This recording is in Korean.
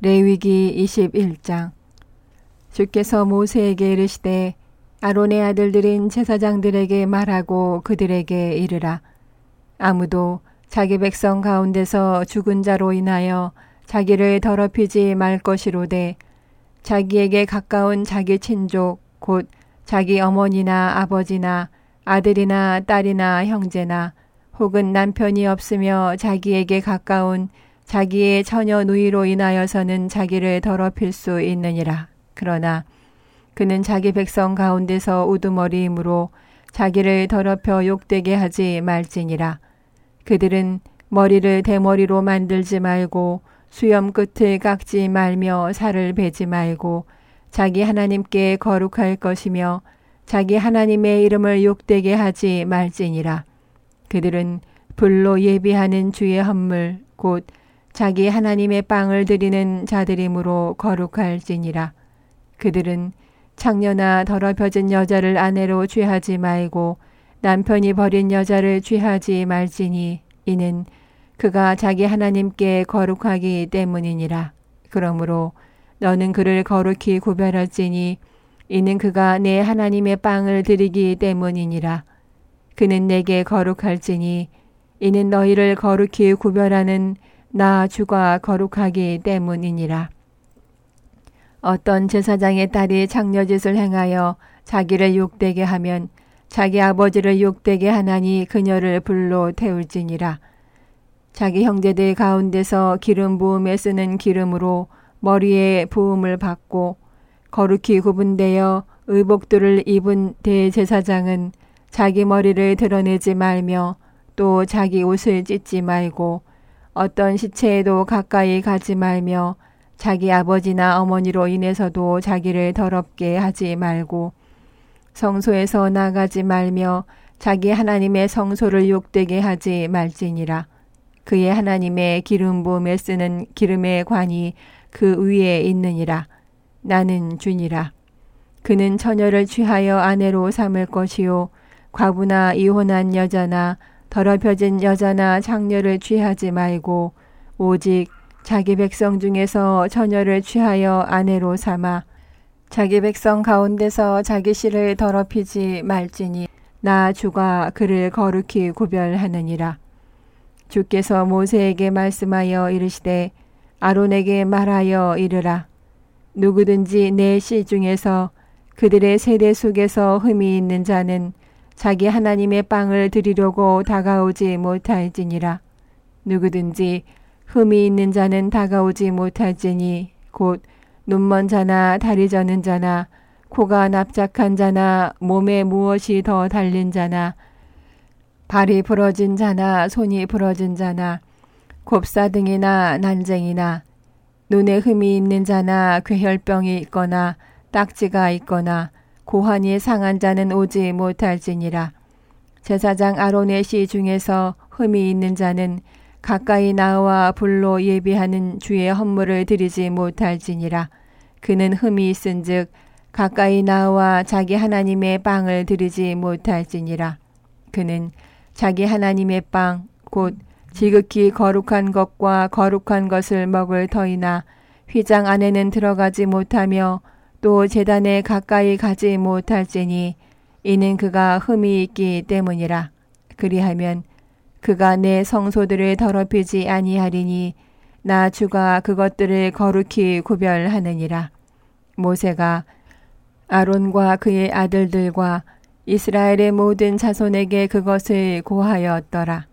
레위기 21장. 주께서 모세에게 이르시되 아론의 아들들인 제사장들에게 말하고 그들에게 이르라. 아무도 자기 백성 가운데서 죽은 자로 인하여 자기를 더럽히지 말 것이로되 자기에게 가까운 자기 친족 곧 자기 어머니나 아버지나 아들이나 딸이나 형제나 혹은 남편이 없으며 자기에게 가까운 자기의 처녀 누이로 인하여서는 자기를 더럽힐 수 있느니라. 그러나 그는 자기 백성 가운데서 우두머리이므로 자기를 더럽혀 욕되게 하지 말지니라. 그들은 머리를 대머리로 만들지 말고 수염 끝을 깎지 말며 살을 베지 말고 자기 하나님께 거룩할 것이며 자기 하나님의 이름을 욕되게 하지 말지니라. 그들은 불로 예비하는 주의 헌물 곧 자기 하나님의 빵을 드리는 자들이므로 거룩할지니라. 그들은 창녀나 더럽혀진 여자를 아내로 취하지 말고 남편이 버린 여자를 취하지 말지니 이는 그가 자기 하나님께 거룩하기 때문이니라. 그러므로 너는 그를 거룩히 구별할지니 이는 그가 내 하나님의 빵을 드리기 때문이니라. 그는 내게 거룩할지니 이는 너희를 거룩히 구별하는 나 주가 거룩하기 때문이니라. 어떤 제사장의 딸이 창녀짓을 행하여 자기를 욕되게 하면 자기 아버지를 욕되게 하나니 그녀를 불로 태울지니라. 자기 형제들 가운데서 기름 부음에 쓰는 기름으로 머리에 부음을 받고 거룩히 구분되어 의복들을 입은 대제사장은 자기 머리를 드러내지 말며 또 자기 옷을 찢지 말고 어떤 시체에도 가까이 가지 말며 자기 아버지나 어머니로 인해서도 자기를 더럽게 하지 말고 성소에서 나가지 말며 자기 하나님의 성소를 욕되게 하지 말지니라. 그의 하나님의 기름 부음에 쓰는 기름의 관이 그 위에 있느니라. 나는 주니라. 그는 처녀를 취하여 아내로 삼을 것이요 과부나 이혼한 여자나 더럽혀진 여자나 창녀를 취하지 말고 오직 자기 백성 중에서 처녀를 취하여 아내로 삼아 자기 백성 가운데서 자기 씨를 더럽히지 말지니 나 주가 그를 거룩히 구별하느니라. 주께서 모세에게 말씀하여 이르시되 아론에게 말하여 이르라. 누구든지 내 씨 중에서 그들의 세대 속에서 흠이 있는 자는 자기 하나님의 빵을 드리려고 다가오지 못할지니라. 누구든지 흠이 있는 자는 다가오지 못할지니 곧 눈먼 자나 다리 저는 자나 코가 납작한 자나 몸에 무엇이 더 달린 자나 발이 부러진 자나 손이 부러진 자나 곱사등이나 난쟁이나 눈에 흠이 있는 자나 괴혈병이 있거나 딱지가 있거나 고환이 상한 자는 오지 못할지니라. 제사장 아론의 씨 중에서 흠이 있는 자는 가까이 나와 불로 예비하는 주의 헌물을 드리지 못할지니라. 그는 흠이 있은즉 가까이 나와 자기 하나님의 빵을 드리지 못할지니라. 그는 자기 하나님의 빵 곧 지극히 거룩한 것과 거룩한 것을 먹을 터이나 휘장 안에는 들어가지 못하며 또 제단에 가까이 가지 못할지니 이는 그가 흠이 있기 때문이라. 그리하면 그가 내 성소들을 더럽히지 아니하리니 나 주가 그것들을 거룩히 구별하느니라. 모세가 아론과 그의 아들들과 이스라엘의 모든 자손에게 그것을 고하였더라.